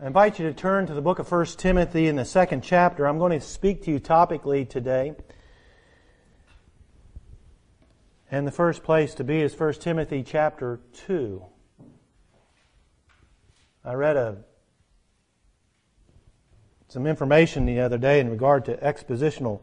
I invite you to turn to the book of 1 Timothy in the second chapter. I'm going to speak to you topically today. And the first place to be is 1 Timothy chapter 2. I read some information the other day in regard to expositional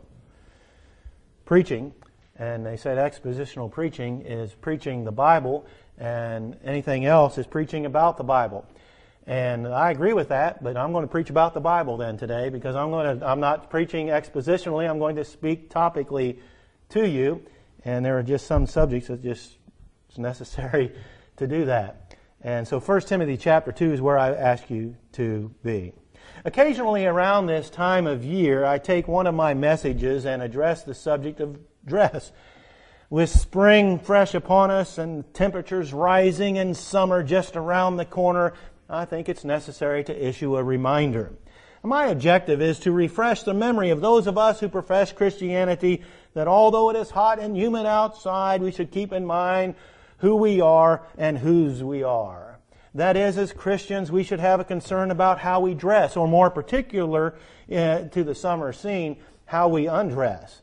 preaching. And they said expositional preaching is preaching the Bible, and anything else is preaching about the Bible. And I agree with that, but I'm going to preach about the Bible then today, because I'm not preaching expositionally. I'm going to speak topically to you, and there are just some subjects that it's necessary to do that. And so 1 Timothy chapter 2 is where I ask you to be. Occasionally around this time of year, I take one of my messages and address the subject of dress. With spring fresh upon us and temperatures rising and summer just around the corner, I think it's necessary to issue a reminder. My objective is to refresh the memory of those of us who profess Christianity that although it is hot and humid outside, we should keep in mind who we are and whose we are. That is, as Christians, we should have a concern about how we dress, or more particular to the summer scene, how we undress.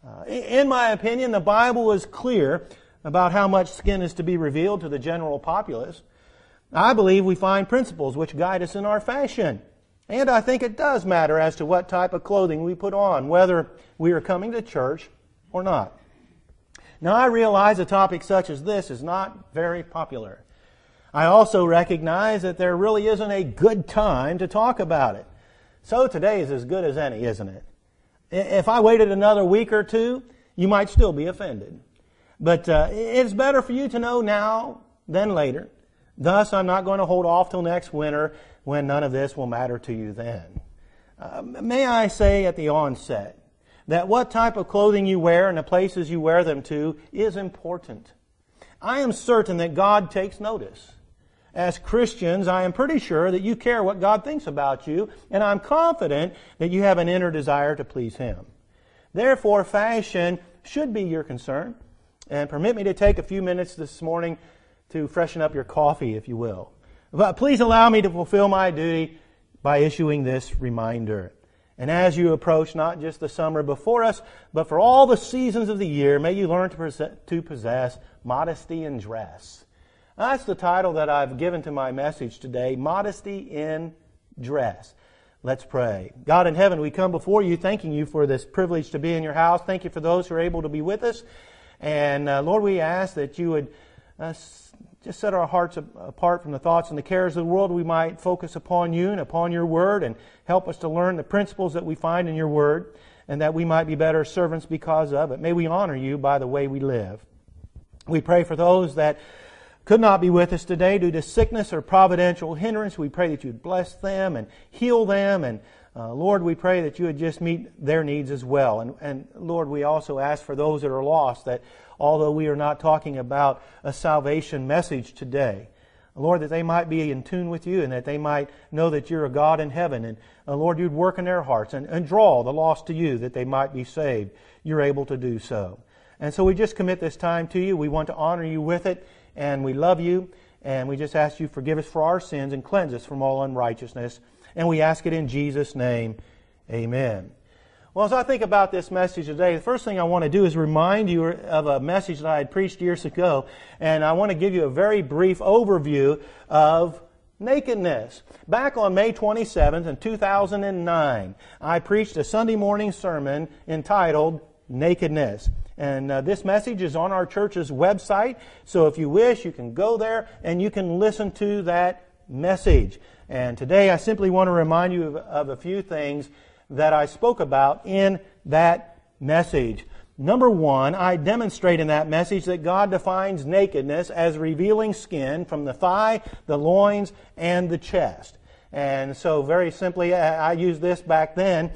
In my opinion, the Bible is clear about how much skin is to be revealed to the general populace. I believe we find principles which guide us in our fashion. And I think it does matter as to what type of clothing we put on, whether we are coming to church or not. Now, I realize a topic such as this is not very popular. I also recognize that there really isn't a good time to talk about it. So today is as good as any, isn't it? If I waited another week or two, you might still be offended. But it's better for you to know now than later. Thus, I'm not going to hold off till next winter when none of this will matter to you then. May I say at the onset that what type of clothing you wear and the places you wear them to is important. I am certain that God takes notice. As Christians, I am pretty sure that you care what God thinks about you, and I'm confident that you have an inner desire to please Him. Therefore, fashion should be your concern. And permit me to take a few minutes this morning to freshen up your coffee, if you will. But please allow me to fulfill my duty by issuing this reminder. And as you approach not just the summer before us, but for all the seasons of the year, may you learn to possess modesty in dress. That's the title that I've given to my message today, Modesty in Dress. Let's pray. God in heaven, we come before you thanking you for this privilege to be in your house. Thank you for those who are able to be with us. And Lord, we ask that you would just set our hearts apart from the thoughts and the cares of the world. We might focus upon you and upon your word, and help us to learn the principles that we find in your word, and that we might be better servants because of it. May we honor you by the way we live. We pray for those that could not be with us today due to sickness or providential hindrance. We pray that you would bless them and heal them. And Lord, we pray that you would just meet their needs as well. And Lord, we also ask for those that are lost, that although we are not talking about a salvation message today, Lord, that they might be in tune with you, and that they might know that you're a God in heaven. And Lord, you'd work in their hearts and draw the lost to you, that they might be saved. You're able to do so. And so we just commit this time to you. We want to honor you with it. And we love you, and we just ask you forgive us for our sins and cleanse us from all unrighteousness. And we ask it in Jesus' name. Amen. Well, as I think about this message today, the first thing I want to do is remind you of a message that I had preached years ago. And I want to give you a very brief overview of nakedness. Back on May 27th in 2009, I preached a Sunday morning sermon entitled Nakedness. And this message is on our church's website. So if you wish, you can go there and you can listen to that message. And today I simply want to remind you of a few things that I spoke about in that message. Number one, I demonstrate in that message that God defines nakedness as revealing skin from the thigh, the loins, and the chest. And so very simply, I used this back then.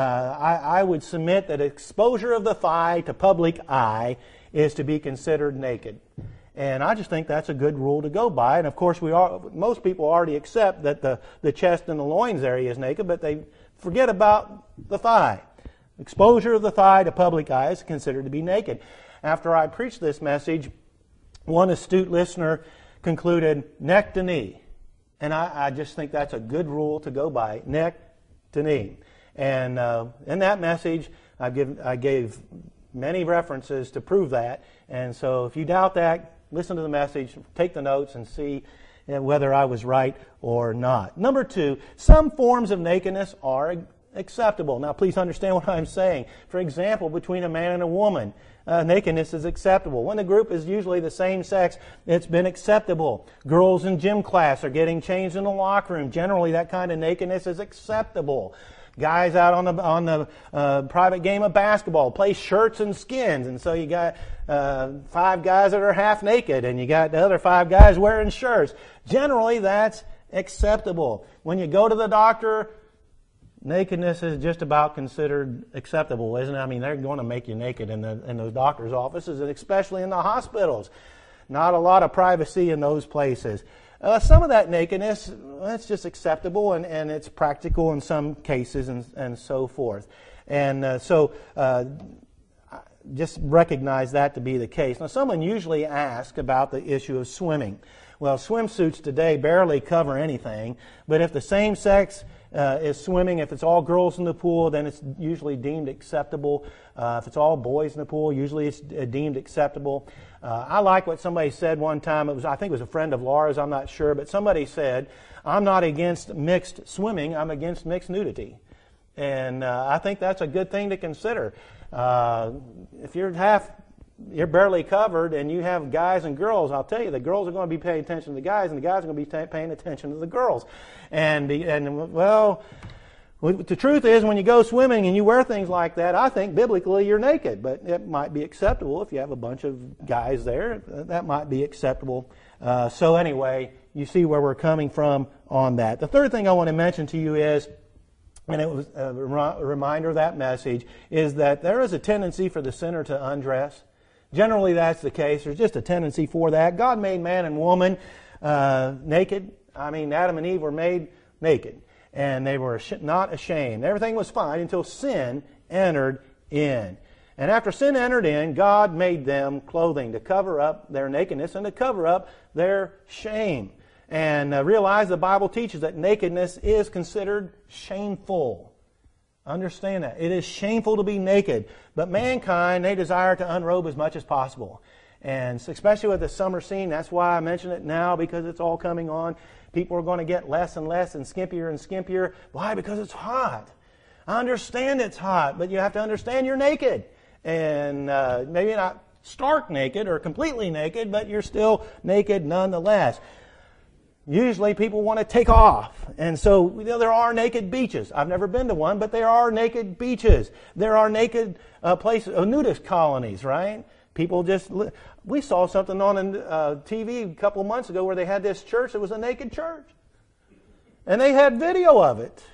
I would submit that exposure of the thigh to public eye is to be considered naked. And I just think that's a good rule to go by. And of course, most people already accept that the chest and the loins area is naked, but they forget about the thigh. Exposure of the thigh to public eye is considered to be naked. After I preached this message, one astute listener concluded, neck to knee. And I just think that's a good rule to go by, neck to knee. And in that message, I gave many references to prove that. And so if you doubt that, listen to the message, take the notes, and see whether I was right or not. Number 2, some forms of nakedness are acceptable. Now, please understand what I'm saying. For example, between a man and a woman, nakedness is acceptable. When the group is usually the same sex, it's been acceptable. Girls in gym class are getting changed in the locker room. Generally, that kind of nakedness is acceptable. Guys out on the private game of basketball play shirts and skins, and so you got 5 guys that are half naked, and you got the other 5 guys wearing shirts. Generally, that's acceptable. When you go to the doctor, nakedness is just about considered acceptable, isn't it? I mean, they're going to make you naked in those doctors' offices, and especially in the hospitals. Not a lot of privacy in those places. Some of that nakedness, it's just acceptable, and it's practical in some cases, and so forth. And so just recognize that to be the case. Now, someone usually asks about the issue of swimming. Well, swimsuits today barely cover anything, but if the same sex is swimming, if it's all girls in the pool, then it's usually deemed acceptable. If it's all boys in the pool, usually it's deemed acceptable. I like what somebody said one time. I think it was a friend of Laura's, I'm not sure, but somebody said, "I'm not against mixed swimming, I'm against mixed nudity." And I think that's a good thing to consider. If you're barely covered and you have guys and girls, I'll tell you, the girls are going to be paying attention to the guys, and the guys are going to be paying attention to the girls. And well, the truth is, when you go swimming and you wear things like that, I think biblically you're naked, but it might be acceptable if you have a bunch of guys there. That might be acceptable. So anyway, you see where we're coming from on that. The third thing I want to mention to you is, and it was a reminder of that message, is that there is a tendency for the sinner to undress. Generally, that's the case. There's just a tendency for that. God made man and woman naked. I mean, Adam and Eve were made naked, and they were not ashamed. Everything was fine until sin entered in. And after sin entered in, God made them clothing to cover up their nakedness and to cover up their shame. And realize the Bible teaches that nakedness is considered shameful. Understand that. It is shameful to be naked. But mankind, they desire to unrobe as much as possible. And especially with the summer scene, that's why I mention it now, because it's all coming on. People are going to get less and less and skimpier. Why? Because it's hot. I understand it's hot, but you have to understand you're naked. And maybe not stark naked or completely naked, but you're still naked nonetheless. Usually people want to take off. And so there are naked beaches. I've never been to one, but there are naked beaches. There are naked places, nudist colonies, right? People just... We saw something on TV a couple of months ago where they had this church that was a naked church. And they had video of it.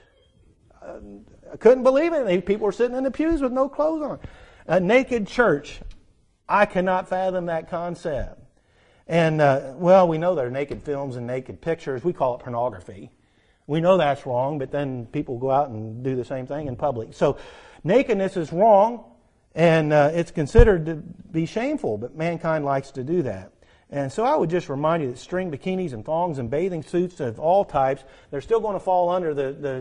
I couldn't believe it. People were sitting in the pews with no clothes on. A naked church. I cannot fathom that concept. And, well, we know there are naked films and naked pictures. We call it pornography. We know that's wrong, but then people go out and do the same thing in public. So nakedness is wrong, and it's considered to be shameful, but mankind likes to do that. And so I would just remind you that string bikinis and thongs and bathing suits of all types, they're still going to fall under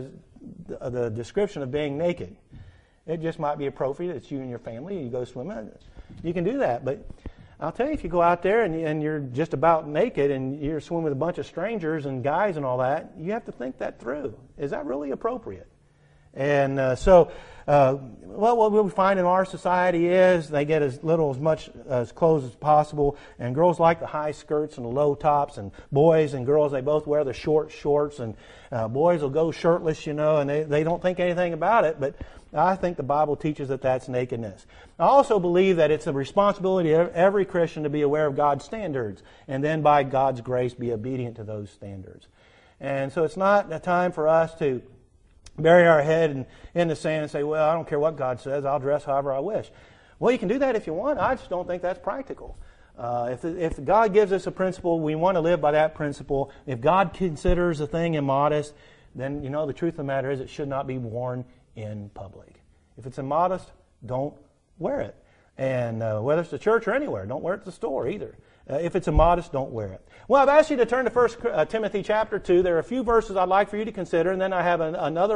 the description of being naked. It just might be appropriate. It's you and your family. You go swimming. You can do that, but... I'll tell you, if you go out there and you're just about naked and you're swimming with a bunch of strangers and guys and all that, you have to think that through. Is that really appropriate? And what we find in our society is they get as much clothes as possible, and girls like the high skirts and the low tops, and boys and girls, they both wear the short shorts, and boys will go shirtless, and they don't think anything about it, but I think the Bible teaches that that's nakedness. I also believe that it's the responsibility of every Christian to be aware of God's standards, and then by God's grace be obedient to those standards. And so it's not a time for us to bury our head in the sand and say, well, I don't care what God says, I'll dress however I wish. Well, you can do that if you want. I just don't think that's practical. If God gives us a principle, we want to live by that principle. If God considers a thing immodest, then, the truth of the matter is it should not be worn in public. If it's immodest, don't wear it. And whether it's the church or anywhere, don't wear it at the store either. If it's immodest, don't wear it. Well, I've asked you to turn to 1 Timothy chapter 2. There are a few verses I'd like for you to consider, and then I have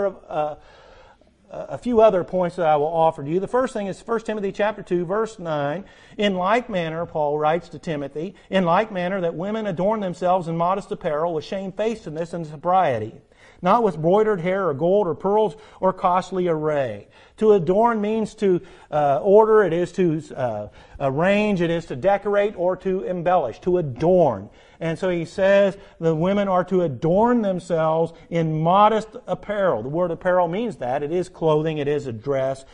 a few other points that I will offer to you. The first thing is 1 Timothy chapter 2, verse 9. In like manner, Paul writes to Timothy, in like manner that women adorn themselves in modest apparel with shamefacedness and sobriety, not with broidered hair or gold or pearls or costly array. To adorn means to order, it is to arrange, it is to decorate or to embellish, to adorn. And so he says the women are to adorn themselves in modest apparel. The word apparel means that. It is clothing, it is a dress,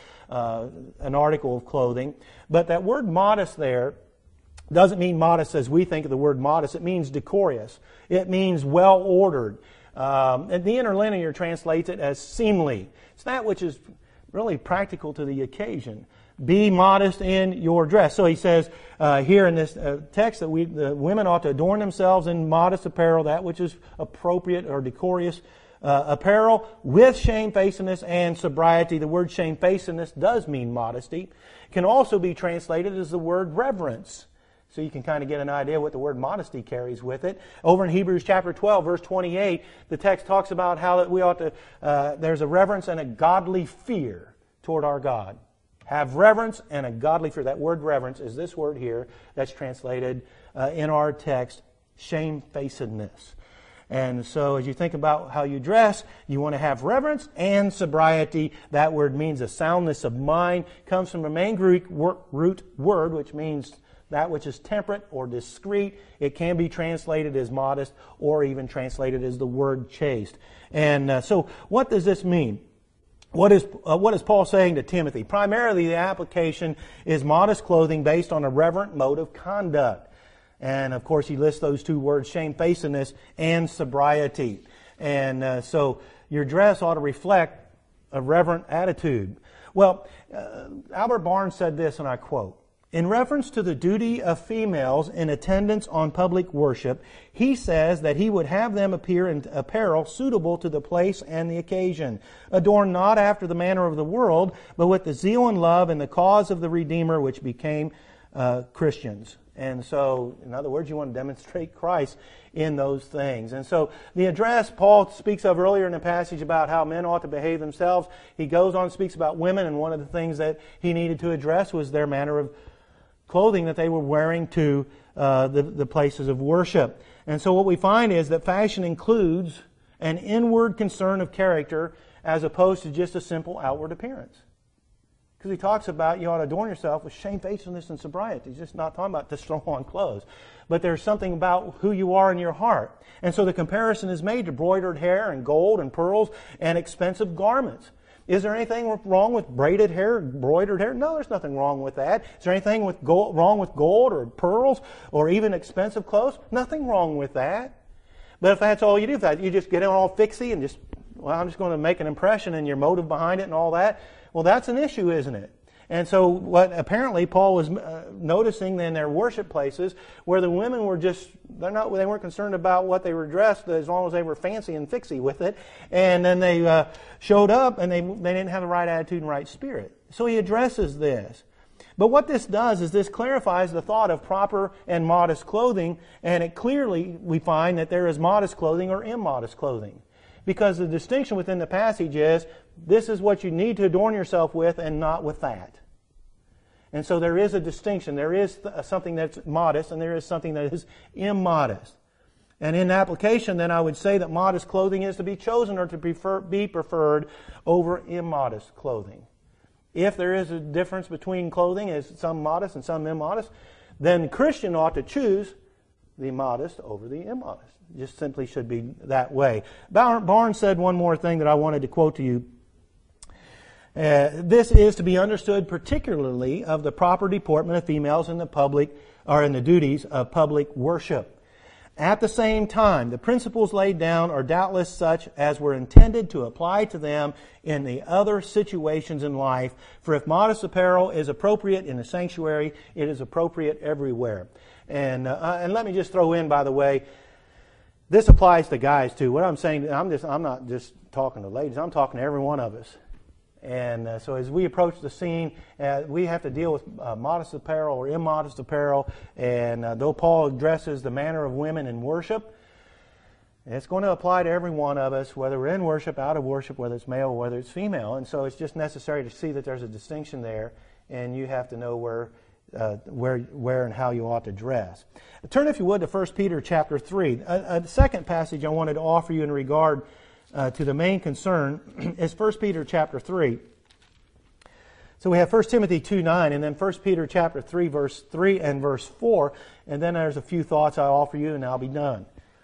an article of clothing. But that word modest there doesn't mean modest as we think of the word modest. It means decorous. It means well-ordered. And the interlinear translates it as seemly. It's that which is really practical to the occasion. Be modest in your dress. So he says here in this text that the women ought to adorn themselves in modest apparel, that which is appropriate or decorous apparel, with shamefacedness and sobriety. The word shamefacedness does mean modesty. It can also be translated as the word reverence. So you can kind of get an idea what the word modesty carries with it. Over in Hebrews chapter 12, verse 28, the text talks about how that we ought to, there's a reverence and a godly fear toward our God. Have reverence and a godly fear. That word reverence is this word here that's translated in our text, shamefacedness. And so as you think about how you dress, you want to have reverence and sobriety. That word means a soundness of mind. Comes from a main Greek root word, which means that which is temperate or discreet. It can be translated as modest or even translated as the word chaste. And so what does this mean? What is Paul saying to Timothy? Primarily the application is modest clothing based on a reverent mode of conduct. And of course he lists those two words, shamefacedness and sobriety. And so your dress ought to reflect a reverent attitude. Well, Albert Barnes said this, and I quote, in reference to the duty of females in attendance on public worship, he says that he would have them appear in apparel suitable to the place and the occasion, adorned not after the manner of the world, but with the zeal and love and the cause of the Redeemer which became Christians. And so, in other words, you want to demonstrate Christ in those things. And so, the address Paul speaks of earlier in the passage about how men ought to behave themselves. He goes on and speaks about women, and one of the things that he needed to address was their manner of clothing that they were wearing to the places of worship. And so what we find is that fashion includes an inward concern of character as opposed to just a simple outward appearance. Because he talks about you ought to adorn yourself with shamefacedness and sobriety. He's just not talking about just throw on clothes. But there's something about who you are in your heart. And so the comparison is made to broidered hair and gold and pearls and expensive garments. Is there anything wrong with braided hair, broidered hair? No, there's nothing wrong with that. Is there anything wrong with gold or pearls or even expensive clothes? Nothing wrong with that. But if that's all you do, if you just get it all fixy and I'm just going to make an impression and your motive behind it and all that, well, that's an issue, isn't it? And so what apparently Paul was noticing in their worship places where the women were they weren't concerned about what they were dressed as long as they were fancy and fixy with it. And then they showed up and they didn't have the right attitude and right spirit. So he addresses this. But what this does is this clarifies the thought of proper and modest clothing, and it clearly we find that there is modest clothing or immodest clothing. Because the distinction within the passage is this is what you need to adorn yourself with and not with that. And so there is a distinction. There is something that's modest and there is something that is immodest. And in application, then I would say that modest clothing is to be chosen or to be preferred over immodest clothing. If there is a difference between clothing, as some modest and some immodest, then the Christian ought to choose the modest over the immodest. It just simply should be that way. Barnes said one more thing that I wanted to quote to you. This is to be understood particularly of the proper deportment of females in the public or in the duties of public worship. At the same time, the principles laid down are doubtless such as were intended to apply to them in the other situations in life. For if modest apparel is appropriate in the sanctuary, it is appropriate everywhere. And let me just throw in, by the way, this applies to guys too. What I'm saying, I'm not just talking to ladies. I'm talking to every one of us. And so as we approach the scene, we have to deal with modest apparel or immodest apparel. And though Paul addresses the manner of women in worship, it's going to apply to every one of us, whether we're in worship, out of worship, whether it's male or whether it's female. And so it's just necessary to see that there's a distinction there, and you have to know where and how you ought to dress. Turn, if you would, to 1 Peter chapter 3. The second passage I wanted to offer you in regard to the main concern is 1 Peter chapter 3. So we have 1 Timothy 2:9, and then 1 Peter chapter 3, verse 3 and verse 4, and then there's a few thoughts I'll offer you, and I'll be done.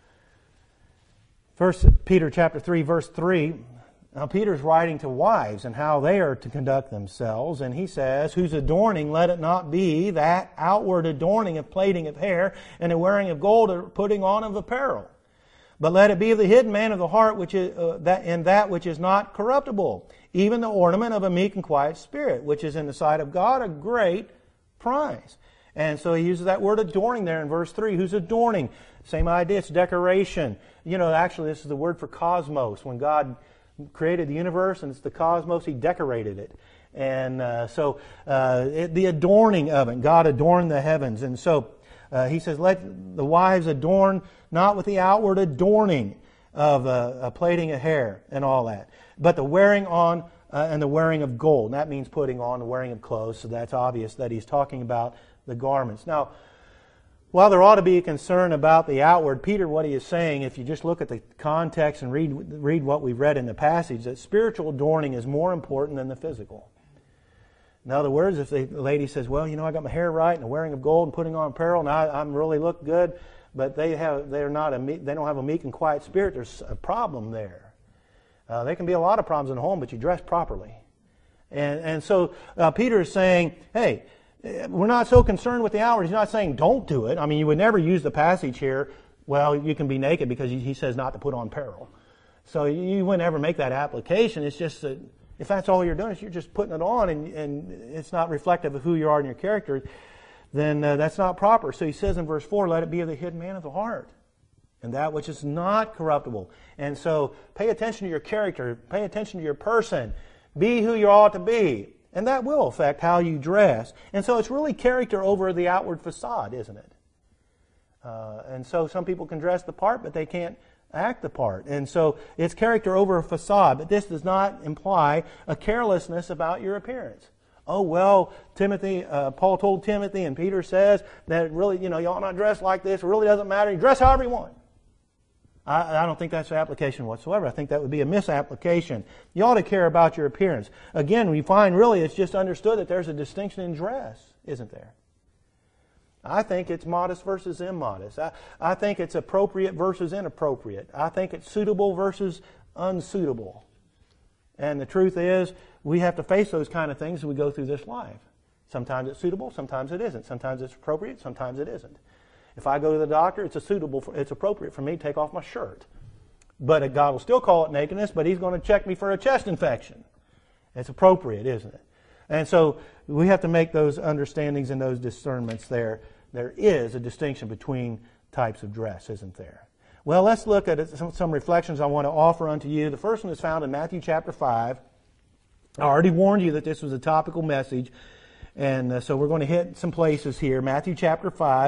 1 Peter chapter 3, verse 3, now Peter's writing to wives and how they are to conduct themselves, and he says, whose adorning let it not be that outward adorning of plaiting of hair and the wearing of gold or putting on of apparel, but let it be the hidden man of the heart, which is that which is not corruptible, even the ornament of a meek and quiet spirit, which is in the sight of God a great prize. And so he uses that word adorning there in verse 3. Who's adorning? Same idea, it's decoration. You know, actually this is the word for cosmos. When God created the universe and it's the cosmos, He decorated it. And the adorning of it. God adorned the heavens. And so he says, let the wives adorn not with the outward adorning of a plaiting of hair and all that, but the wearing on and the wearing of gold. And that means putting on the wearing of clothes, so that's obvious that he's talking about the garments. Now, while there ought to be a concern about the outward, Peter, what he is saying, if you just look at the context and read what we've read in the passage, that spiritual adorning is more important than the physical. In other words, if the lady says, well, you know, I got my hair right and the wearing of gold and putting on apparel and I'm really look good, but they don't have a meek and quiet spirit, there's a problem there. There can be a lot of problems in the home, but you dress properly. And so Peter is saying, hey, we're not so concerned with the outward. He's not saying don't do it. I mean, you would never use the passage here, well, you can be naked, because he says not to put on apparel. So you wouldn't ever make that application. It's just that if that's all you're doing, is you're just putting it on and it's not reflective of who you are in your character, then that's not proper. So he says in verse 4, let it be of the hidden man of the heart, and that which is not corruptible. And so pay attention to your character, pay attention to your person, be who you ought to be. And that will affect how you dress. And so it's really character over the outward facade, isn't it? And so some people can dress the part, but they can't act the part. And so it's character over a facade. But this does not imply a carelessness about your appearance. Oh, well, Paul told Timothy, and Peter says that really, you ought not dress like this. It really doesn't matter. You dress however you want. I don't think that's the application whatsoever. I think that would be a misapplication. You ought to care about your appearance. Again, we find really it's just understood that there's a distinction in dress, isn't there? I think it's modest versus immodest. I think it's appropriate versus inappropriate. I think it's suitable versus unsuitable. And the truth is, we have to face those kind of things as we go through this life. Sometimes it's suitable, sometimes it isn't. Sometimes it's appropriate, sometimes it isn't. If I go to the doctor, it's appropriate for me to take off my shirt. But God will still call it nakedness, but He's going to check me for a chest infection. It's appropriate, isn't it? And so we have to make those understandings and those discernments there. There is a distinction between types of dress, isn't there? Well, let's look at some reflections I want to offer unto you. The first one is found in Matthew chapter 5. I already warned you that this was a topical message, and so we're going to hit some places here. Matthew chapter 5.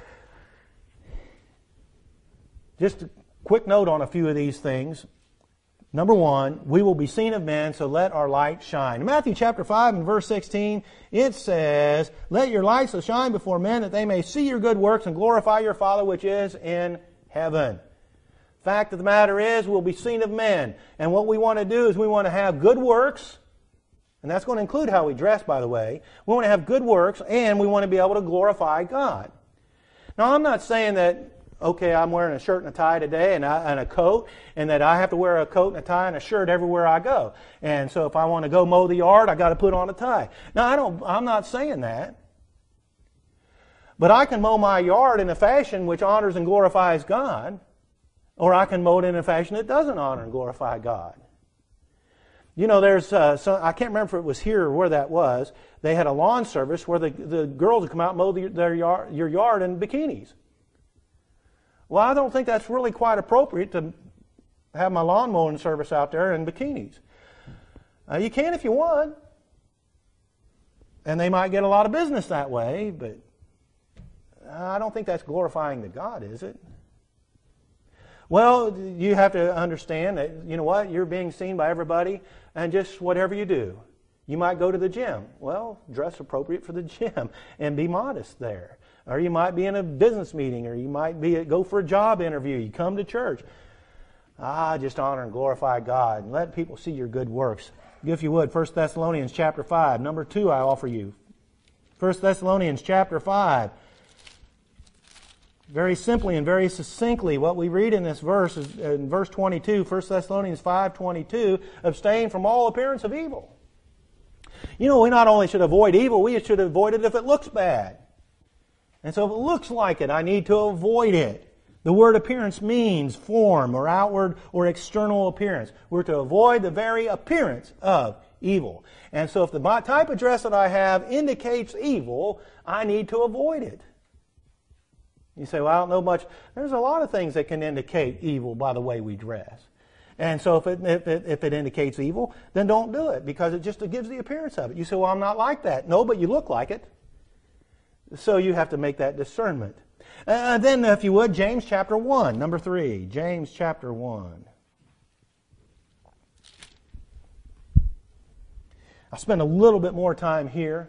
Just a quick note on a few of these things. Number one, we will be seen of men, so let our light shine. In Matthew chapter 5 and verse 16, it says, let your light so shine before men that they may see your good works and glorify your Father which is in heaven. Fact of the matter is, we'll be seen of men. And what we want to do is we want to have good works, and that's going to include how we dress, by the way. We want to have good works, and we want to be able to glorify God. Now, I'm not saying that, okay, I'm wearing a shirt and a tie today and a coat, and that I have to wear a coat and a tie and a shirt everywhere I go. And so if I want to go mow the yard, I got to put on a tie. Now, I'm not saying that. But I can mow my yard in a fashion which honors and glorifies God, or I can mow it in a fashion that doesn't honor and glorify God. You know, there's I can't remember if it was here or where that was. They had a lawn service where the girls would come out and mow your yard in bikinis. Well, I don't think that's really quite appropriate to have my lawn mowing service out there in bikinis. You can if you want. And they might get a lot of business that way, but I don't think that's glorifying to God, is it? Well, you have to understand that, you know what, you're being seen by everybody, and just whatever you do. You might go to the gym. Well, dress appropriate for the gym and be modest there. Or you might be in a business meeting, or you might go for a job interview. You come to church. Just honor and glorify God and let people see your good works. If you would, 1 Thessalonians chapter 5. Number 2 I offer you. 1 Thessalonians chapter 5. Very simply and very succinctly, what we read in this verse is in verse 22, 1 Thessalonians 5:22, abstain from all appearance of evil. You know, we not only should avoid evil, we should avoid it if it looks bad. And so if it looks like it, I need to avoid it. The word appearance means form or outward or external appearance. We're to avoid the very appearance of evil. And so if the type of dress that I have indicates evil, I need to avoid it. You say, well, I don't know much. There's a lot of things that can indicate evil by the way we dress. And so if it indicates evil, then don't do it because it just gives the appearance of it. You say, well, I'm not like that. No, but you look like it. So you have to make that discernment. Then, if you would, James chapter 1, number 3. James chapter 1. I'll spend a little bit more time here.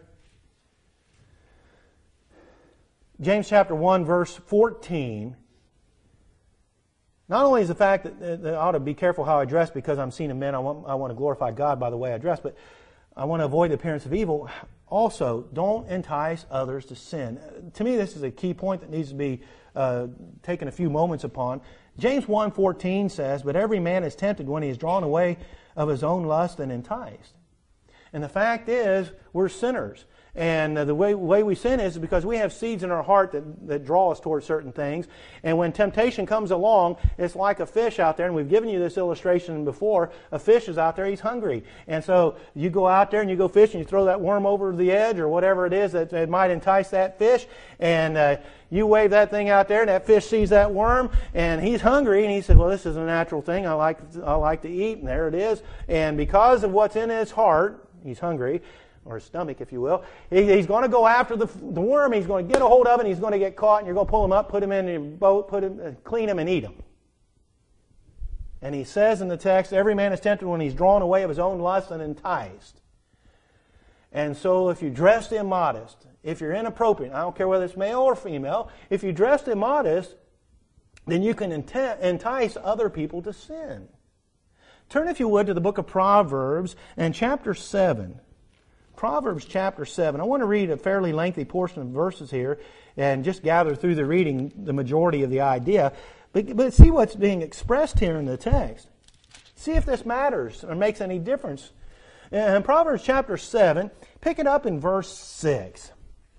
James chapter 1, verse 14. Not only is the fact that I ought to be careful how I dress because I'm seen of men, I want to glorify God by the way I dress, but I want to avoid the appearance of evil. Also, don't entice others to sin. To me, this is a key point that needs to be taken a few moments upon. James 1:14 says, but every man is tempted when he is drawn away of his own lust and enticed. And the fact is, we're sinners. And the way we sin is because we have seeds in our heart that draw us towards certain things. And when temptation comes along, it's like a fish out there. And we've given you this illustration before. A fish is out there, he's hungry. And so you go out there and you go fish and you throw that worm over the edge or whatever it is that might entice that fish. And you wave that thing out there and that fish sees that worm and he's hungry. And he says, well, this is a natural thing. I like to eat. And there it is. And because of what's in his heart, he's hungry, or his stomach, if you will. He's going to go after the worm. He's going to get a hold of it. And he's going to get caught. And you're going to pull him up, put him in your boat, clean him, and eat him. And he says in the text, every man is tempted when he's drawn away of his own lust and enticed. And so if you dressed immodest, if you're inappropriate, I don't care whether it's male or female, if you dressed immodest, then you can entice other people to sin. Turn, if you would, to the book of Proverbs and chapter 7. Proverbs chapter 7. I want to read a fairly lengthy portion of verses here and just gather through the reading the majority of the idea. But see what's being expressed here in the text. See if this matters or makes any difference. In Proverbs chapter 7, pick it up in verse 6.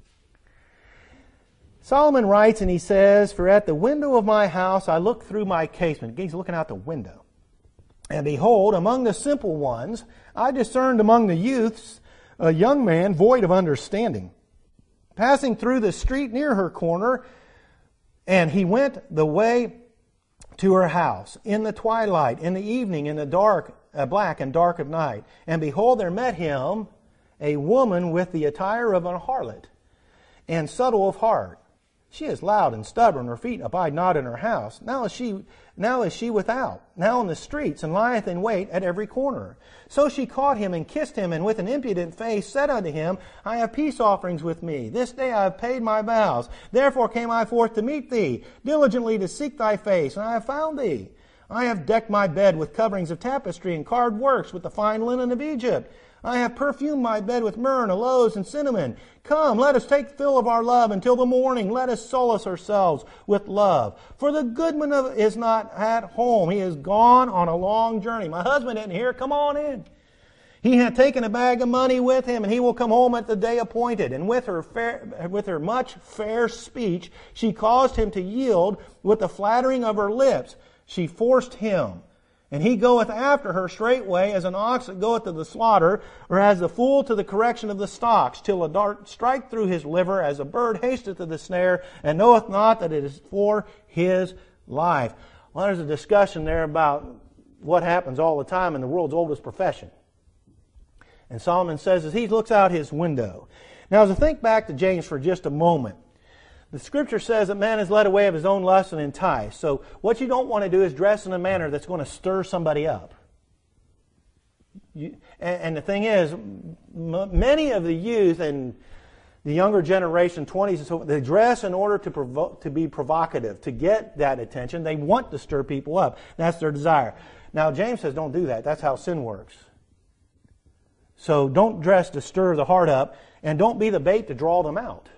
Solomon writes and he says, for at the window of my house I look through my casement. He's looking out the window. And behold, among the simple ones I discerned among the youths a young man void of understanding, passing through the street near her corner, and he went the way to her house in the twilight, in the evening, in the dark, black and dark of night. And behold, there met him a woman with the attire of an harlot, and subtle of heart. She is loud and stubborn, her feet abide not in her house. Now is she without, now in the streets, and lieth in wait at every corner. So she caught him and kissed him, and with an impudent face said unto him, I have peace offerings with me. This day I have paid my vows. Therefore came I forth to meet thee, diligently to seek thy face, and I have found thee. I have decked my bed with coverings of tapestry and carved works with the fine linen of Egypt. I have perfumed my bed with myrrh and aloes and cinnamon. Come, let us take fill of our love until the morning. Let us solace ourselves with love. For the goodman is not at home. He is gone on a long journey. My husband isn't here. Come on in. He hath taken a bag of money with him, and he will come home at the day appointed. And with her much fair speech, she caused him to yield. With the flattering of her lips, she forced him. And he goeth after her straightway as an ox that goeth to the slaughter, or as the fool to the correction of the stocks, till a dart strike through his liver, as a bird hasteth to the snare, and knoweth not that it is for his life. Well, there's a discussion there about what happens all the time in the world's oldest profession. And Solomon says as he looks out his window. Now, as I think back to James for just a moment, the Scripture says that man is led away of his own lust and enticed. So what you don't want to do is dress in a manner that's going to stir somebody up. And the thing is, many of the youth and the younger generation, 20s and so on, they dress in order to be provocative, to get that attention. They want to stir people up. That's their desire. Now, James says don't do that. That's how sin works. So don't dress to stir the heart up, and don't be the bait to draw them out.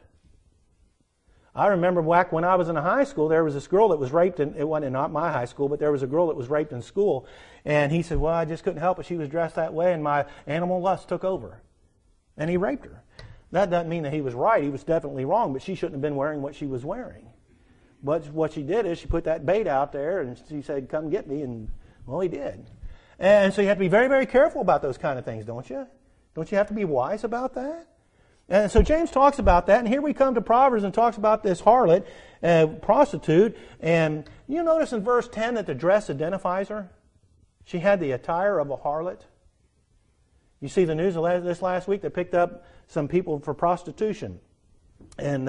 I remember back when I was in high school, there was this girl that was raped, and it wasn't not my high school, but there was a girl that was raped in school. And he said, well, I just couldn't help it. She was dressed that way, and my animal lust took over. And he raped her. That doesn't mean that he was right. He was definitely wrong, but she shouldn't have been wearing what she was wearing. But what she did is she put that bait out there, and she said, come get me, and, well, he did. And so you have to be very, very careful about those kind of things, don't you? Don't you have to be wise about that? And so James talks about that, and here we come to Proverbs and talks about this harlot, prostitute, and you notice in verse 10 that the dress identifies her. She had the attire of a harlot. You see the news this last week, they picked up some people for prostitution. And,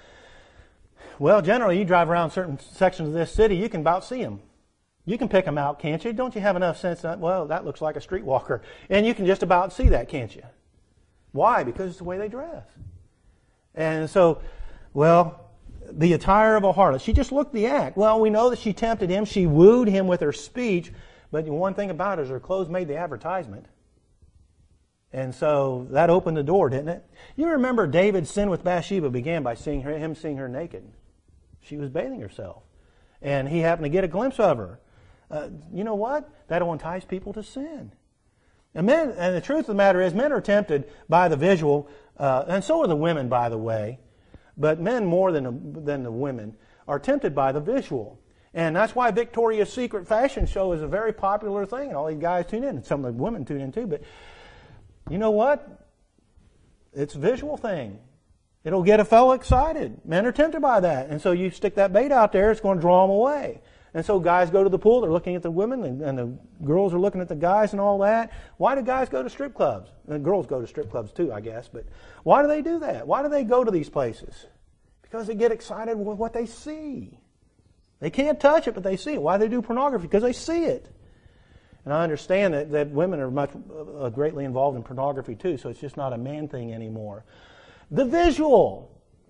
well, generally you drive around certain sections of this city, you can about see them. You can pick them out, can't you? Don't you have enough sense that, well, that looks like a streetwalker. And you can just about see that, can't you? Why? Because it's the way they dress. And so, well, the attire of a harlot. She just looked the act. Well, we know that she tempted him. She wooed him with her speech. But one thing about it is her clothes made the advertisement. And so that opened the door, didn't it? You remember David's sin with Bathsheba began by seeing her naked. She was bathing herself. And he happened to get a glimpse of her. You know what? That'll entice people to sin. And the truth of the matter is, men are tempted by the visual, and so are the women, by the way. But men more than the women are tempted by the visual. And that's why Victoria's Secret fashion show is a very popular thing. And all these guys tune in, and some of the women tune in too. But you know what? It's a visual thing. It'll get a fellow excited. Men are tempted by that. And so you stick that bait out there, it's going to draw them away. And so guys go to the pool, they're looking at the women, and the girls are looking at the guys and all that. Why do guys go to strip clubs? And girls go to strip clubs too, I guess. But why do they do that? Why do they go to these places? Because they get excited with what they see. They can't touch it, but they see it. Why do they do pornography? Because they see it. And I understand that women are greatly involved in pornography too, so it's just not a man thing anymore. The visual.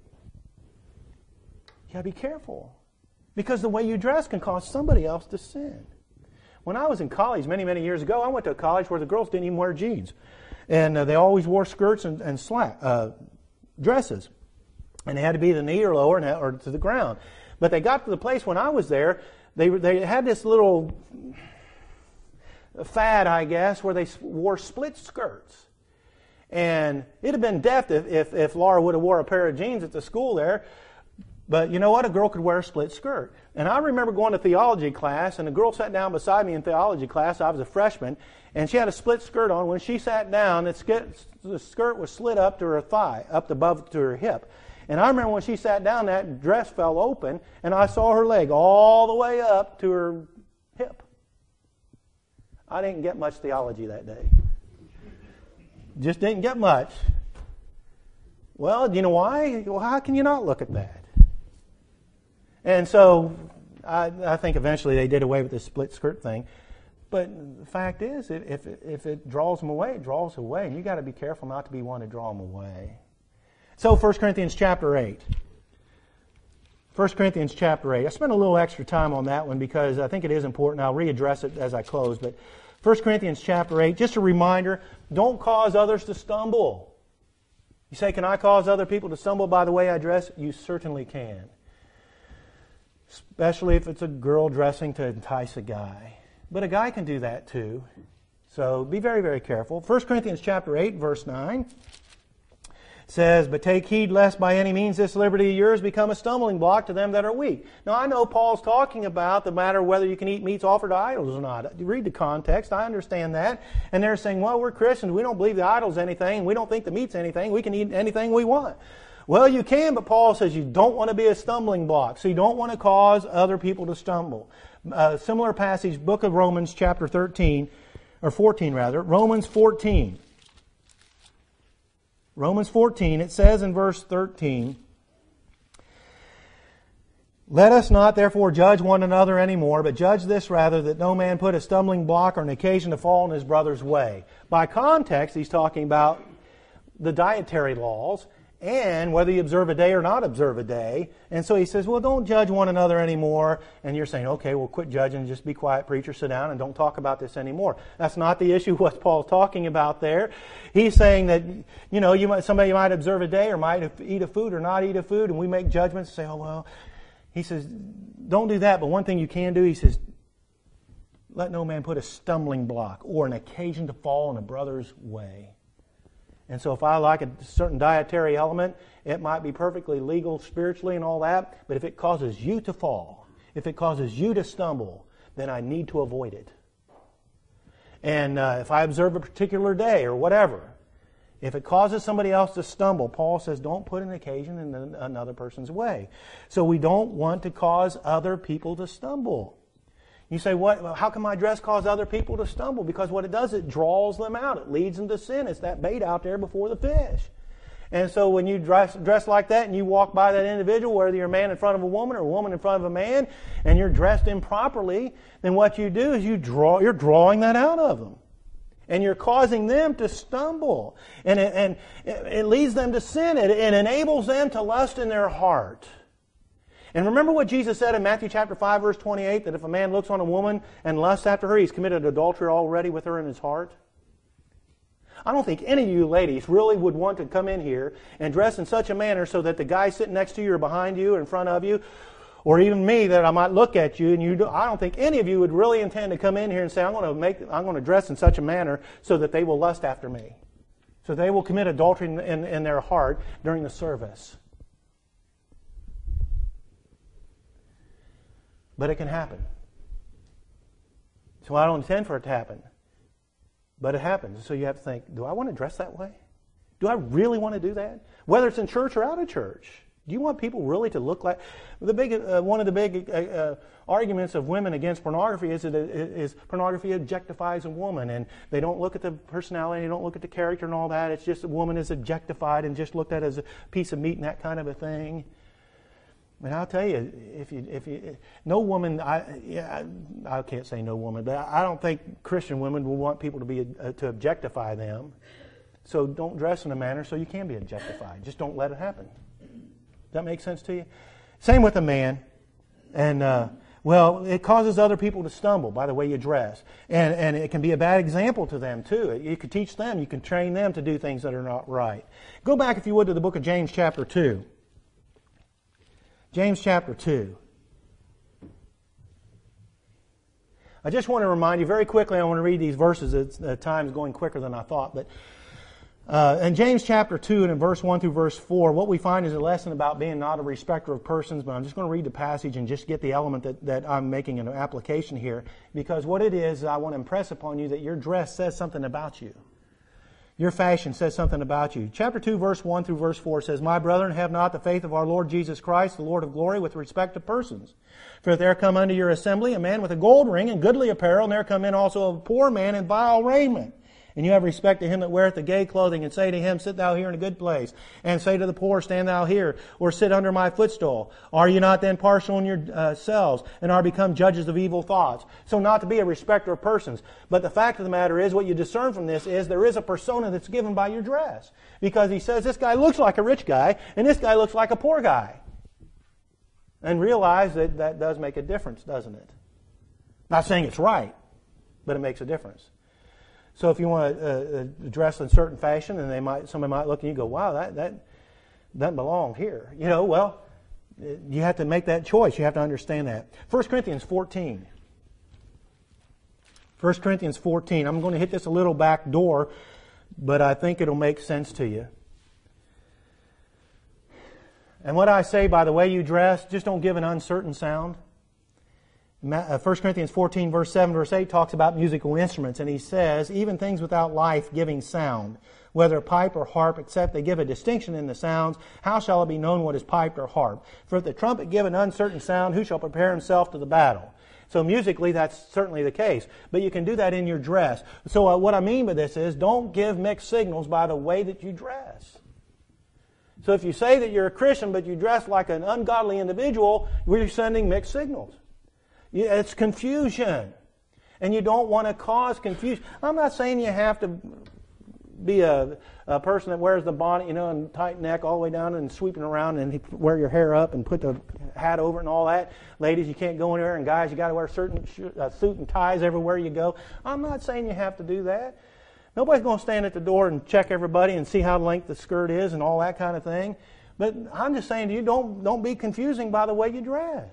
You got to be careful. Because the way you dress can cause somebody else to sin. When I was in college many, many years ago, I went to a college where the girls didn't even wear jeans. And they always wore skirts and dresses. And they had to be the knee or lower or to the ground. But they got to the place when I was there, they had this little fad, I guess, where they wore split skirts. And it'd have been deft if Laura would have wore a pair of jeans at the school there. But you know what? A girl could wear a split skirt. And I remember going to theology class, and a girl sat down beside me in theology class. I was a freshman, and she had a split skirt on. When she sat down, the skirt was slid up to her thigh, up above to her hip. And I remember when she sat down, that dress fell open, and I saw her leg all the way up to her hip. I didn't get much theology that day. Just didn't get much. Well, do you know why? Well, how can you not look at that? And so I think eventually they did away with this split skirt thing. But the fact is, if it draws them away, it draws away. And you've got to be careful not to be one to draw them away. So 1 Corinthians chapter 8. 1 Corinthians chapter 8. I spent a little extra time on that one because I think it is important. I'll readdress it as I close. But 1 Corinthians chapter 8, just a reminder, don't cause others to stumble. You say, can I cause other people to stumble by the way I dress? You certainly can. Especially if it's a girl dressing to entice a guy. But a guy can do that too. So be very, very careful. 1 Corinthians chapter 8, verse 9 says, but take heed lest by any means this liberty of yours become a stumbling block to them that are weak. Now I know Paul's talking about the matter whether you can eat meats offered to idols or not. You read the context, I understand that. And they're saying, well, we're Christians, we don't believe the idol's anything, we don't think the meat's anything, we can eat anything we want. Well, you can, but Paul says you don't want to be a stumbling block. So you don't want to cause other people to stumble. Similar passage, book of Romans chapter 13, or 14 rather, Romans 14. Romans 14, it says in verse 13, "Let us not therefore judge one another anymore, but judge this rather, that no man put a stumbling block or an occasion to fall in his brother's way." By context, he's talking about the dietary laws and whether you observe a day or not observe a day. And so he says, well, don't judge one another anymore. And you're saying, okay, well, quit judging, just be quiet, preacher, sit down, and don't talk about this anymore. That's not the issue what Paul's talking about there. He's saying that, somebody might observe a day or might eat a food or not eat a food, and we make judgments and say, oh, well. He says, don't do that, but one thing you can do, he says, let no man put a stumbling block or an occasion to fall in a brother's way. And so if I like a certain dietary element, it might be perfectly legal spiritually and all that, but if it causes you to fall, if it causes you to stumble, then I need to avoid it. And if I observe a particular day or whatever, if it causes somebody else to stumble, Paul says don't put an occasion in another person's way. So we don't want to cause other people to stumble. You say, how can my dress cause other people to stumble? Because what it does, it draws them out. It leads them to sin. It's that bait out there before the fish. And so when you dress like that and you walk by that individual, whether you're a man in front of a woman or a woman in front of a man, and you're dressed improperly, then what you do is you're drawing that out of them. And you're causing them to stumble. And it leads them to sin. It enables them to lust in their heart. And remember what Jesus said in Matthew chapter 5, verse 28, that if a man looks on a woman and lusts after her, he's committed adultery already with her in his heart? I don't think any of you ladies really would want to come in here and dress in such a manner so that the guy sitting next to you or behind you or in front of you, or even me, that I might look at you, and I don't think any of you would really intend to come in here and say, I'm going to dress in such a manner so that they will lust after me. So they will commit adultery in their heart during the service. But it can happen. So I don't intend for it to happen. But it happens. So you have to think, do I want to dress that way? Do I really want to do that? Whether it's in church or out of church. Do you want people really to look like... one of the big arguments of women against pornography is pornography objectifies a woman. And they don't look at the personality, they don't look at the character and all that. It's just a woman is objectified and just looked at as a piece of meat and that kind of a thing. And I'll tell you, if you no woman, I can't say no woman, but I don't think Christian women will want people to objectify them. So don't dress in a manner so you can be objectified. Just don't let it happen. Does that make sense to you? Same with a man. And, it causes other people to stumble by the way you dress. And it can be a bad example to them, too. You can teach them, you can train them to do things that are not right. Go back, if you would, to the book of James chapter 2. James chapter 2. I just want to remind you very quickly, I want to read these verses. Time is going quicker than I thought. But in James chapter 2 and in verse 1 through verse 4, what we find is a lesson about being not a respecter of persons. But I'm just going to read the passage and just get the element that I'm making an application here. Because what it is, I want to impress upon you that your dress says something about you. Your fashion says something about you. Chapter 2, verse 1 through verse 4 says, My brethren, have not the faith of our Lord Jesus Christ, the Lord of glory, with respect to persons. For if there come unto your assembly a man with a gold ring and goodly apparel, and there come in also a poor man in vile raiment. And you have respect to him that weareth the gay clothing, and say to him, Sit thou here in a good place. And say to the poor, Stand thou here, or sit under my footstool. Are you not then partial in yourselves, and are become judges of evil thoughts? So not to be a respecter of persons. But the fact of the matter is, what you discern from this is, there is a persona that's given by your dress. Because he says, this guy looks like a rich guy, and this guy looks like a poor guy. And realize that does make a difference, doesn't it? Not saying it's right, but it makes a difference. So if you want to dress in a certain fashion, and somebody might look and you go, wow, that doesn't belong here. You have to make that choice. You have to understand that. 1 Corinthians 14. 1 Corinthians 14. I'm going to hit this a little back door, but I think it'll make sense to you. And what I say, by the way you dress, just don't give an uncertain sound. 1 Corinthians 14, verse 7, verse 8 talks about musical instruments, and he says, even things without life giving sound, whether pipe or harp, except they give a distinction in the sounds, how shall it be known what is piped or harp? For if the trumpet give an uncertain sound, who shall prepare himself to the battle? So musically, that's certainly the case. But you can do that in your dress. So what I mean by this is, don't give mixed signals by the way that you dress. So if you say that you're a Christian, but you dress like an ungodly individual, we're sending mixed signals. It's confusion. And you don't want to cause confusion. I'm not saying you have to be a person that wears the bonnet, and tight neck all the way down and sweeping around and wear your hair up and put the hat over it and all that. Ladies, you can't go anywhere, and guys, you got to wear certain suit and ties everywhere you go. I'm not saying you have to do that. Nobody's going to stand at the door and check everybody and see how length the skirt is and all that kind of thing. But I'm just saying to you, don't be confusing by the way you dress.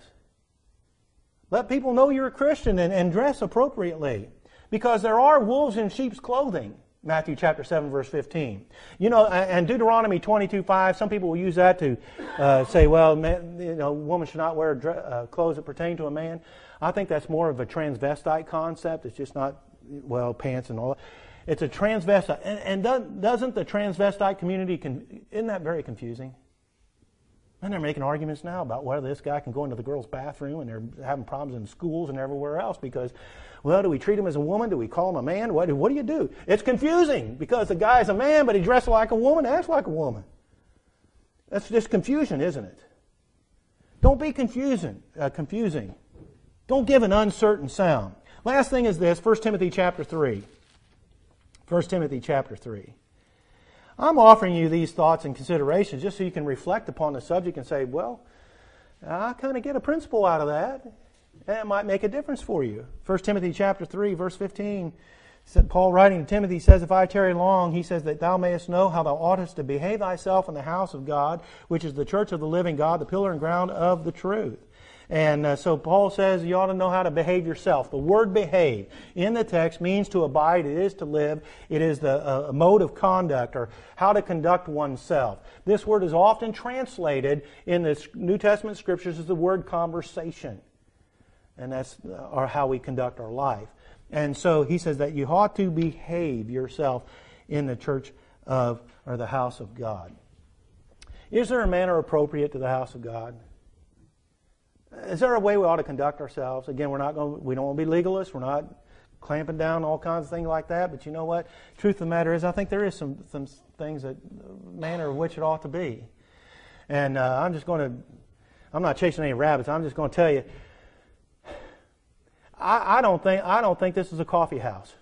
Let people know you're a Christian and dress appropriately. Because there are wolves in sheep's clothing. Matthew chapter 7, verse 15. And Deuteronomy 22:5, some people will use that to say, well, a woman should not wear clothes that pertain to a man. I think that's more of a transvestite concept. It's just not, pants and all that. It's a transvestite. And doesn't the transvestite community, isn't that very confusing? And they're making arguments now about whether this guy can go into the girls' bathroom, and they're having problems in schools and everywhere else because, do we treat him as a woman? Do we call him a man? What do you do? It's confusing because the guy's a man, but he dresses like a woman, acts like a woman. That's just confusion, isn't it? Don't be confusing. Don't give an uncertain sound. Last thing is this, 1 Timothy chapter 3. 1 Timothy chapter 3. I'm offering you these thoughts and considerations just so you can reflect upon the subject and say, I kind of get a principle out of that, and it might make a difference for you. 1 Timothy chapter 3, verse 15, Paul writing to Timothy says, if I tarry long, he says, that thou mayest know how thou oughtest to behave thyself in the house of God, which is the church of the living God, the pillar and ground of the truth. And so Paul says you ought to know how to behave yourself. The word behave in the text means to abide. It is to live. It is the mode of conduct or how to conduct oneself. This word is often translated in the New Testament scriptures as the word conversation. And that's how we conduct our life. And so he says that you ought to behave yourself in the church or the house of God. Is there a manner appropriate to the house of God? Is there a way we ought to conduct ourselves? Again, we don't want to be legalists. We're not clamping down all kinds of things like that. But you know what? Truth of the matter is, I think there is some things that manner of which it ought to be. And I'm not chasing any rabbits. I'm just going to tell you, I don't think this is a coffee house.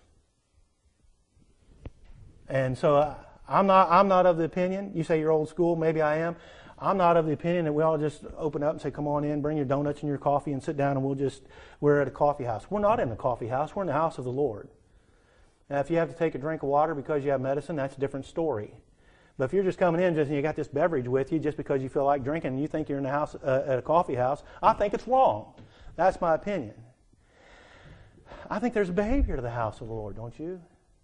And so I'm not of the opinion. You say you're old school. Maybe I am. I'm not of the opinion that we all just open up and say, come on in, bring your donuts and your coffee and sit down and we're at a coffee house. We're not in a coffee house. We're in the house of the Lord. Now, if you have to take a drink of water because you have medicine, that's a different story. But if you're just coming in and you got this beverage with you just because you feel like drinking and you think you're in the house at a coffee house, I think it's wrong. That's my opinion. I think there's a behavior to the house of the Lord, don't you?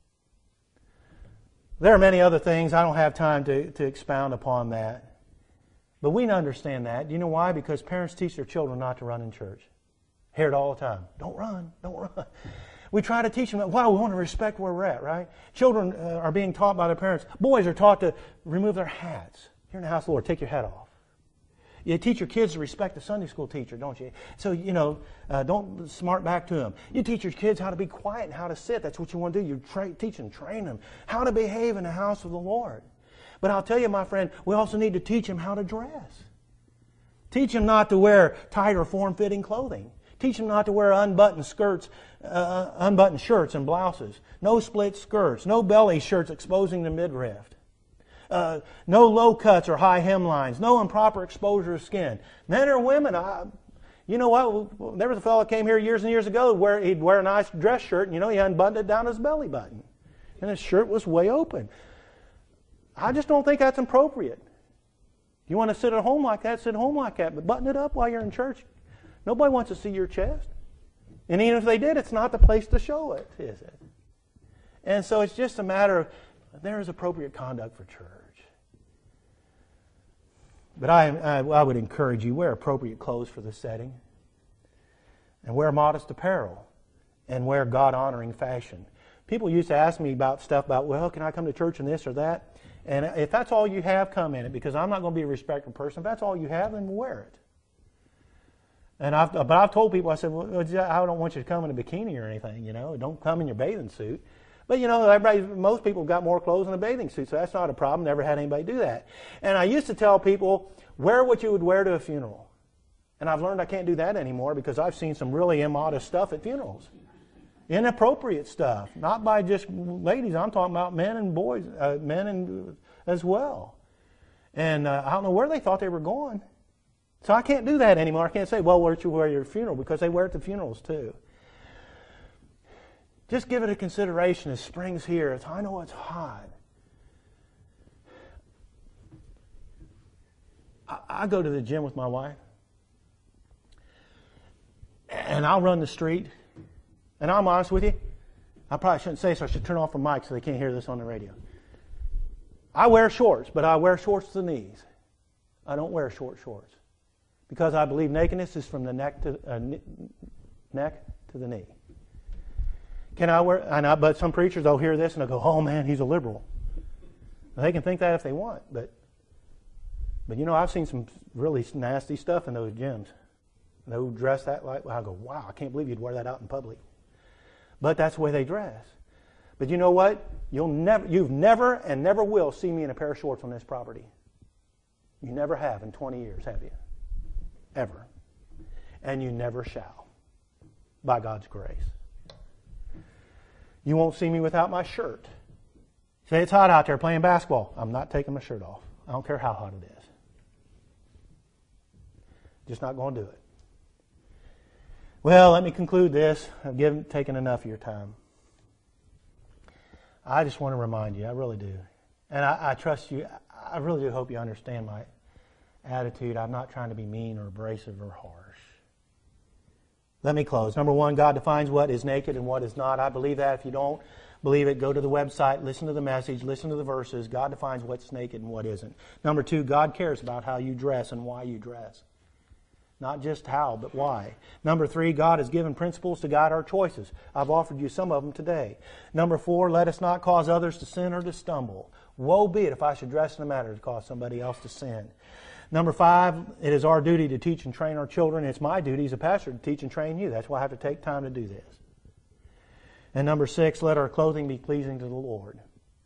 There are many other things. I don't have time to expound upon that. But we understand that. Do you know why? Because parents teach their children not to run in church. Hear it all the time. Don't run. We try to teach them that, we want to respect where we're at, right? Children are being taught by their parents. Boys are taught to remove their hats. You're in the house of the Lord. Take your hat off. You teach your kids to respect the Sunday school teacher, don't you? So, don't smart back to them. You teach your kids how to be quiet and how to sit. That's what you want to do. You teach and train them how to behave in the house of the Lord. But I'll tell you, my friend, we also need to teach them how to dress. Teach them not to wear tight or form-fitting clothing. Teach them not to wear unbuttoned shirts and blouses. No split skirts. No belly shirts exposing the midriff. No low cuts or high hemlines. No improper exposure of skin. Men or women, you know what? There was a fellow that came here years and years ago where he'd wear a nice dress shirt and, he unbuttoned it down his belly button. And his shirt was way open. I just don't think that's appropriate. If you want to sit at home like that, sit at home like that. But button it up while you're in church. Nobody wants to see your chest. And even if they did, it's not the place to show it, is it? And so it's just a matter of there is appropriate conduct for church. But I would encourage you, wear appropriate clothes for the setting. And wear modest apparel. And wear God-honoring fashion. People used to ask me about stuff about, can I come to church in this or that? And if that's all you have, come in it, because I'm not going to be a respectful person. If that's all you have, then wear it. But I've told people, I said, well, I don't want you to come in a bikini or anything, Don't come in your bathing suit. But, most people have got more clothes than a bathing suit, so that's not a problem. Never had anybody do that. And I used to tell people, wear what you would wear to a funeral. And I've learned I can't do that anymore because I've seen some really immodest stuff at funerals. Inappropriate stuff. Not by just ladies. I'm talking about men and boys, as well. And I don't know where they thought they were going. So I can't do that anymore. I can't say, well, where you wear your funeral, because they wear it to funerals too. Just give it a consideration as spring's here. I know it's hot. I go to the gym with my wife. And I'll run the street. And I'm honest with you. I probably shouldn't say so. I should turn off the mic so they can't hear this on the radio. I wear shorts, but I wear shorts to the knees. I don't wear short shorts. Because I believe nakedness is from the neck to the knee. Can I wear? But some preachers, they'll hear this and they'll go, "Oh man, he's a liberal." They can think that if they want, but I've seen some really nasty stuff in those gyms. They'll dress that like, I go, "Wow, I can't believe you'd wear that out in public." But that's the way they dress. But you know what? You've never and never will see me in a pair of shorts on this property. You never have in 20 years, have you? Ever. And you never shall, by God's grace. You won't see me without my shirt. Say it's hot out there playing basketball. I'm not taking my shirt off. I don't care how hot it is. Just not going to do it. Well, let me conclude this. I've taken enough of your time. I just want to remind you, I really do. And I trust you. I really do hope you understand my attitude. I'm not trying to be mean or abrasive or harsh. Let me close. Number one, God defines what is naked and what is not. I believe that. If you don't believe it, go to the website, listen to the message, listen to the verses. God defines what's naked and what isn't. Number two, God cares about how you dress and why you dress. Not just how, but why. Number three, God has given principles to guide our choices. I've offered you some of them today. Number four, let us not cause others to sin or to stumble. Woe be it if I should dress in a manner to cause somebody else to sin. Number five, it is our duty to teach and train our children. It's my duty as a pastor to teach and train you. That's why I have to take time to do this. And number six, let our clothing be pleasing to the Lord.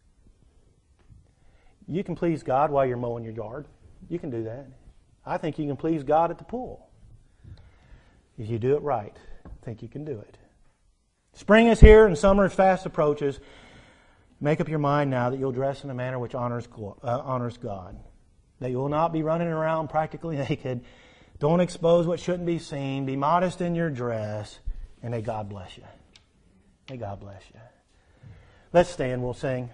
You can please God while you're mowing your yard. You can do that. I think you can please God at the pool. If you do it right, I think you can do it. Spring is here and summer is fast approaches. Make up your mind now that you'll dress in a manner which honors God. That you will not be running around practically naked. Don't expose what shouldn't be seen. Be modest in your dress. And may God bless you. May God bless you. Let's stand. We'll sing.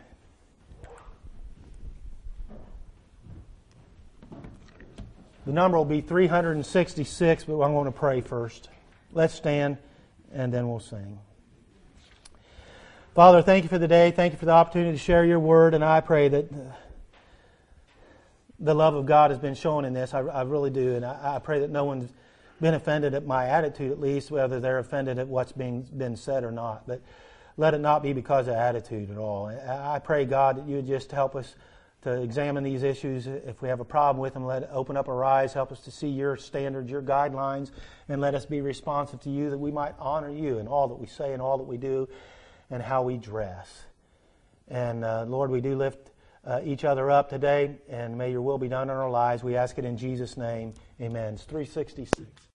The number will be 366, but I'm going to pray first. Let's stand, and then we'll sing. Father, thank you for the day. Thank you for the opportunity to share your word, and I pray that the love of God has been shown in this. I really do, and I pray that no one's been offended at my attitude, at least, whether they're offended at what's been said or not. But let it not be because of attitude at all. I pray, God, that you would just help us to examine these issues. If we have a problem with them, let it open up our eyes, help us to see your standards, your guidelines, and let us be responsive to you that we might honor you in all that we say and all that we do and how we dress. And Lord, we do lift each other up today, and may your will be done in our lives. We ask it in Jesus' name. Amen. It's 366.